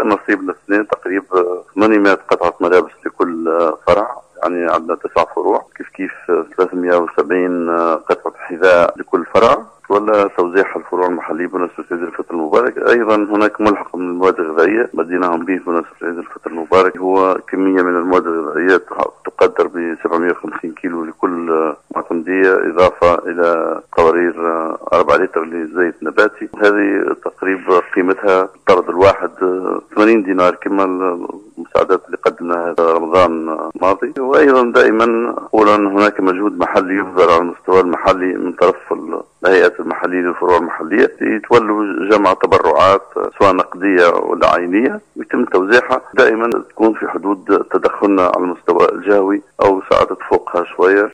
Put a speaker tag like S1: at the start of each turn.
S1: النصيب للاثنين تقريبا 800 قطعة ملابس لكل فرع، يعني عندنا 9 فروع، كيف 370 قطعة حذاء لكل فرع، ولا توزيع الفروع المحلية بمناسبة عيد الفطر المبارك. أيضا هناك ملحق من المواد الغذائية بديناهم به بمناسبة عيد الفطر المبارك، هو كمية من المواد الغذائية تقدر ب 750 كيلو لكل معتمدية، إضافة إلى قوارير 4 لتر لزيت نباتي. هذه تقريبا قيمتها الطرد الواحد 80 دينار كما المساعدات اللي قدمناها رمضان الماضي. وأيضا دائما أقول أن هناك مجهود محلي يبذل على المستوى المحلي من طرف الهيئات المحلية للفروع المحلية، يتولوا جمع تبرعات سواء نقدية ولا عينية ويتم توزيعها، دائما تكون في حدود تدخلنا على المستوى الجهوي أو ساعات تفوقها شوية.